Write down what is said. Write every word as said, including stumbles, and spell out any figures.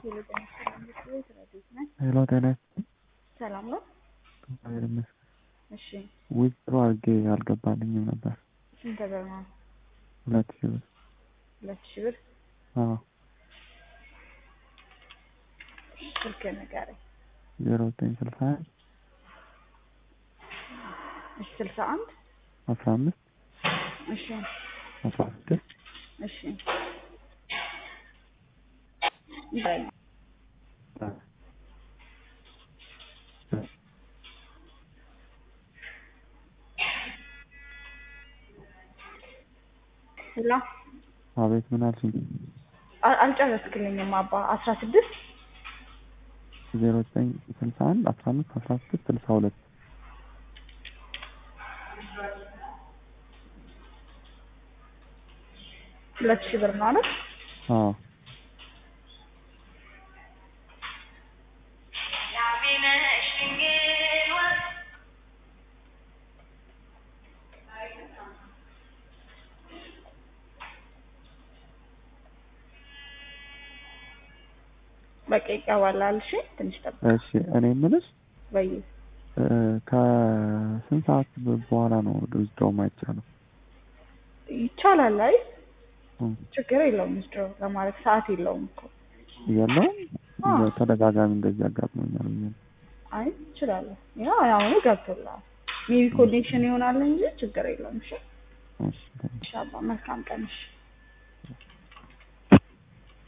ሄሎ ጤና ሰላም ነው። ይመስገን። እሺ ዊዝድሮ አድርጌ አልገባልኝም ነበር። ስንት ብር ነው? ሁለት ሺህ ብር። ሁለት ሺህ ብር። አዎ ስልክ ንገረኝ። ዜሮ ዘጠኝ ስልሳ አንድ እሺ ስልሳ አንድ አስራ አምስት እሺ አስራ ስድስት እሺ ይባይ ላ አቤት ምን አልሽኝ? አልጨረስክልኝም አባ አስራ ስድስት ዜሮ ዘጠኝ ስልሳ አንድ አስራ አምስት አስራ ስድስት ስልሳ ሁለት ሁለት ሺህ ብር ነው አይደል? አዎ በቃ ይቀባላል። እሺ ትንሽ ጠብቅ። እሺ እኔ የምልሽ ወይ ከስንት ሰዓት በኋላ ነው ዊዝድሮ የማይቻለው? ይቻላል። አይ ችግር የለውም። ዊዝድሮ ለማድረግ ሰዓት የለውም እኮ የለውም። በተደጋጋሚ እንደዚህ አጋጥሞኛል። አይ እችላለሁ። ያው አሁን ገብቶላል። ሜቢ ኮኔክሽን ይሆናል እንጂ ችግር የለውም። እሺ እሺ ኢንሻአላህ መልካም ቀን። እሺ